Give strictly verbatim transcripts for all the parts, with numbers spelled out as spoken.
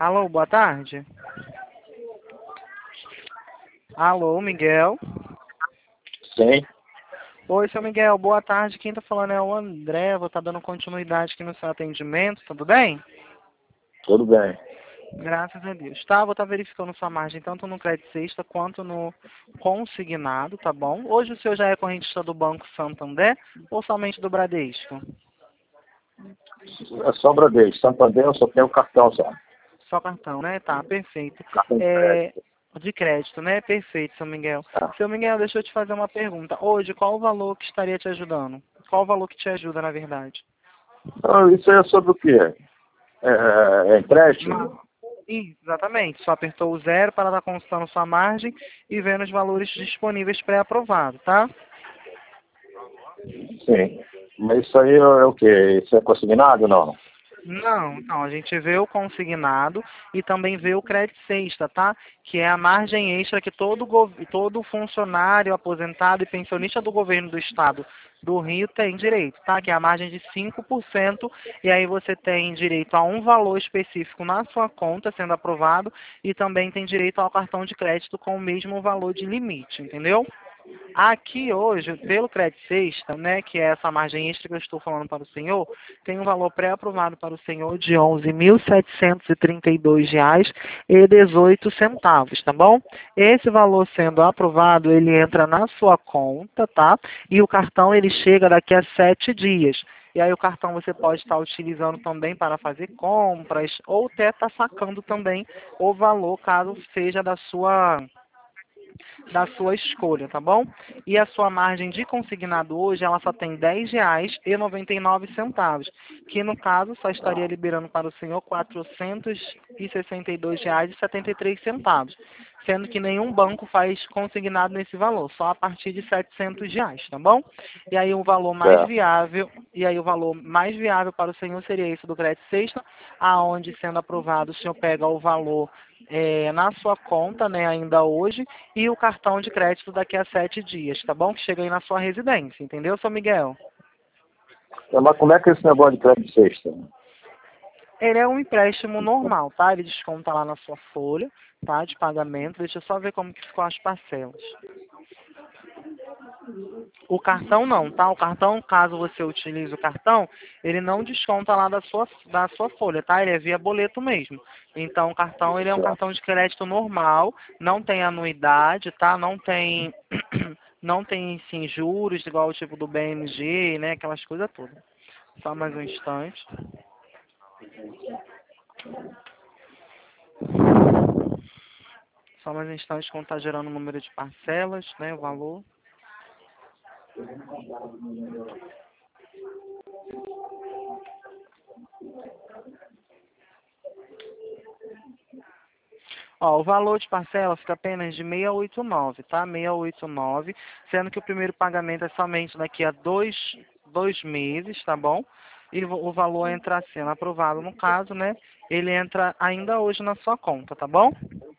Alô, boa tarde. Alô, Miguel. Sim, Oi, seu Miguel, boa tarde. Quem tá falando é o André. Vou estar dando continuidade aqui no seu atendimento, tudo bem? tudo bem. Graças a Deus. Tá, vou estar verificando sua margem tanto no crédito sexta quanto no consignado, tá bom? Hoje o senhor já é correntista do Banco Santander ou somente do Bradesco? É só Bradesco. Santander eu só tenho cartão só. Só cartão, né? Tá, perfeito. Cartão de É, crédito. de crédito, né? Perfeito, seu Miguel. Tá. Seu Miguel, deixa eu te fazer uma pergunta. Hoje, qual o valor que estaria te ajudando? Qual o valor que te ajuda, na verdade? Ah, isso é sobre o quê? É, é Ma- empréstimo? Exatamente. Só apertou o zero para estar consultando sua margem e vendo os valores disponíveis pré-aprovado, tá? Sim. Mas isso aí é o quê? Isso é consignado ou não? Não, então, a gente vê o consignado e também vê o crédito sexta, tá? Que é a margem extra que todo, gov- todo funcionário, aposentado e pensionista do governo do estado do Rio tem direito, tá? Que é a margem de cinco por cento e aí você tem direito a um valor específico na sua conta sendo aprovado e também tem direito ao cartão de crédito com o mesmo valor de limite, entendeu? Aqui hoje, pelo crédito sexta, né, que é essa margem extra que eu estou falando para o senhor, tem um valor pré-aprovado para o senhor de onze mil setecentos e trinta e dois reais e dezoito centavos, tá bom? Esse valor sendo aprovado, ele entra na sua conta, tá? E o cartão ele chega daqui a sete dias. E aí o cartão você pode estar utilizando também para fazer compras ou até estar sacando também o valor caso seja da sua da sua escolha, tá bom? E a sua margem de consignado hoje, ela só tem dez reais e noventa e nove centavos, que no caso só estaria liberando para o senhor quatrocentos e sessenta e dois reais e setenta e três centavos, sendo que nenhum banco faz consignado nesse valor, só a partir de setecentos reais, tá bom? E aí o valor mais Certo. viável, e aí o valor mais viável para o senhor seria esse do crédito sexta, aonde sendo aprovado o senhor pega o valor é, na sua conta, né, ainda hoje, e o cartão de crédito daqui a sete dias, tá bom? Que chega aí na sua residência, entendeu, seu Miguel? É, mas como é que é esse negócio de crédito sexta? Ele é um empréstimo normal, tá? Ele desconta lá na sua folha, tá? De pagamento. Deixa eu só ver como que ficou as parcelas. O cartão não, tá? O cartão, caso você utilize o cartão, ele não desconta lá da sua, da sua folha, tá? Ele é via boleto mesmo. Então, o cartão, ele é um Certo. cartão de crédito normal, não tem anuidade, tá? Não tem, não tem, sim, juros, igual o tipo do B M G, né? Aquelas coisas todas. Só mais um instante. Só mais um instante, quando tá gerando o número de parcelas, né? O valor. Ó, o valor de parcela fica apenas de seiscentos e oitenta e nove, tá? seiscentos e oitenta e nove, sendo que o primeiro pagamento é somente daqui a dois, dois meses, tá bom? E o o valor entra sendo aprovado, no caso, né? Ele entra ainda hoje na sua conta, tá bom?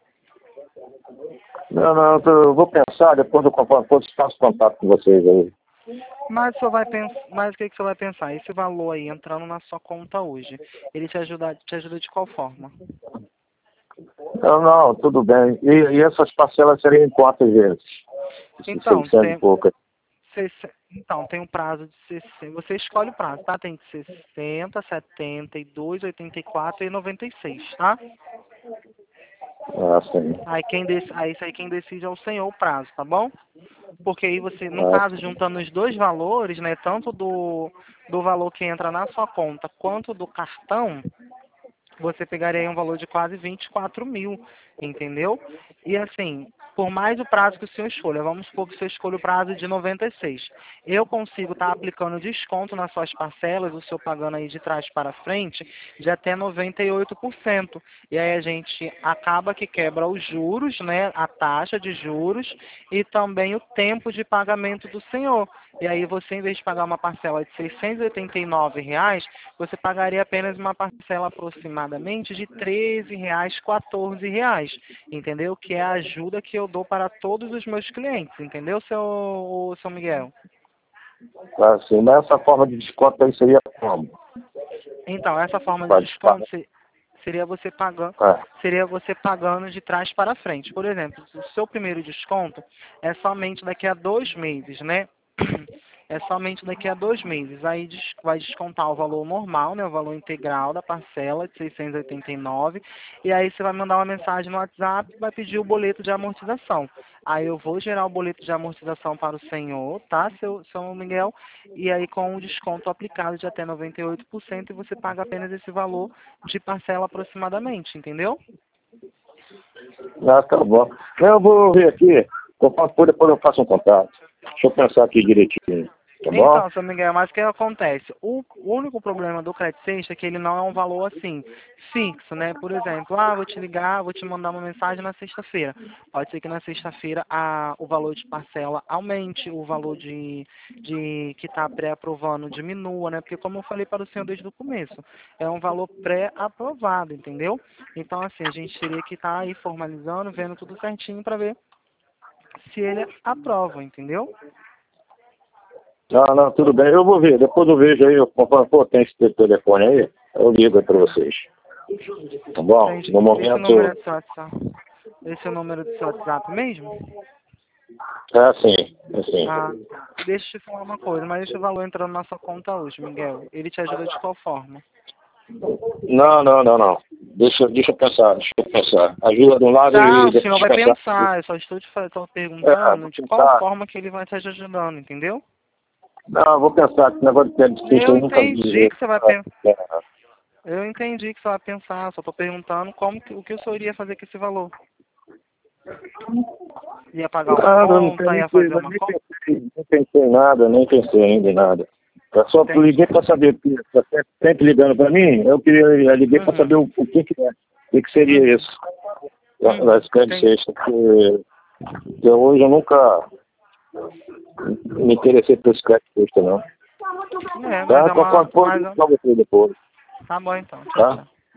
Não, não, eu tô- eu vou pensar, depois eu depois eu faço contato com vocês aí. Mas, você vai pensar, mas o que, que você vai pensar? Esse valor aí entrando na sua conta hoje, ele te ajuda, te ajuda de qual forma? Não, não, tudo bem. E, e essas parcelas seriam em quantas vezes? Então, seiscentos e tem, poucas. sesse- então, tem um prazo de sessenta. Você escolhe o prazo, tá? Tem de sessenta, setenta e dois, oitenta e quatro e noventa e seis, tá? Ah, sim. Aí quem dec... aí isso aí quem decide é o senhor o prazo, tá bom? Porque aí você, no Ah, caso, juntando os dois valores, né? Tanto do, do valor que entra na sua conta quanto do cartão, você pegaria aí um valor de quase vinte e quatro mil, entendeu? E assim, por mais o prazo que o senhor escolha, vamos supor que o senhor escolha o prazo de noventa e seis. Eu consigo estar aplicando desconto nas suas parcelas, o senhor pagando aí de trás para frente, de até noventa e oito por cento. E aí a gente acaba que quebra os juros, né, a taxa de juros e também o tempo de pagamento do senhor. E aí você, em vez de pagar uma parcela de seiscentos e oitenta e nove reais, você pagaria apenas uma parcela aproximadamente de treze reais, quatorze reais, entendeu? Que é a ajuda que eu dou para todos os meus clientes, entendeu, seu, seu Miguel? tá, sim. Mas essa forma de desconto aí seria como? Então, essa forma de Pode desconto pagar. se- Seria você pagando, É. seria você pagando de trás para frente. Por exemplo, o seu primeiro desconto é somente daqui a dois meses, né? É somente daqui a dois meses. Aí des- vai descontar o valor normal, né? O valor integral da parcela de seiscentos e oitenta e nove. E aí você vai mandar uma mensagem no WhatsApp e vai pedir o boleto de amortização. Aí eu vou gerar o boleto de amortização para o senhor, tá, seu, seu Miguel? E aí com o desconto aplicado de até noventa e oito por cento e você paga apenas esse valor de parcela aproximadamente, entendeu? Ah, tá bom. Eu vou ver aqui, conforme for, depois eu faço um contato. Deixa eu pensar aqui direitinho, tá bom? Então, seu Miguel, mas o que acontece? O único problema do Credit Sexta é que ele não é um valor assim, fixo, né? Por exemplo, ah, vou te ligar, vou te mandar uma mensagem na sexta-feira. Pode ser que na sexta-feira a, o valor de parcela aumente, o valor de, de que está pré-aprovando diminua, né? Porque como eu falei para o senhor desde o começo, é um valor pré-aprovado, entendeu? Então, assim, a gente teria que estar aí formalizando, vendo tudo certinho para ver se ele aprova, entendeu? Não, não, tudo bem. Eu vou ver, depois eu vejo aí, eu, conforme for, tem esse telefone aí, eu ligo aí pra vocês. Tá bom? Gente, No esse número é momento. do seu WhatsApp. Esse é o número do seu WhatsApp mesmo? É assim, é assim. Ah, deixa eu te falar uma coisa, mas deixa o valor entrando na sua conta hoje, Miguel. Ele te ajuda de qual forma? Não, não, não, não. Deixa, deixa eu pensar, deixa eu pensar. Ajuda de um lado Tá, e o deixa senhor eu vai pensar. pensar, eu só estou te fa- tô É, perguntando vou de qual pensar. forma que ele vai te ajudando, entendeu? Não, eu vou pensar, que negócio de crédito que Eu eu nunca entendi vi. que você vai pensar. É, Eu entendi que você vai pensar, só estou perguntando como que, o que o senhor iria fazer com esse valor. Ia pagar uma nada, não tem conta, nem, ia fazer uma nem conta? pensei, nem pensei em nada, nem pensei ainda em nada. Eu só Entendi. liguei para saber, porque tá sempre sempre ligando para mim, eu queria, eu liguei para Uhum. saber o, o que que é, o que que seria Uhum. isso. Uhum. Das crédito Entendi. sexta, porque porque hoje eu nunca me interessei por esse crédito sexta, não. É, mas Tá? é uma. Conforme for, eu Mas, digo pra você depois, tá bom então. Tchau, tá? tchau.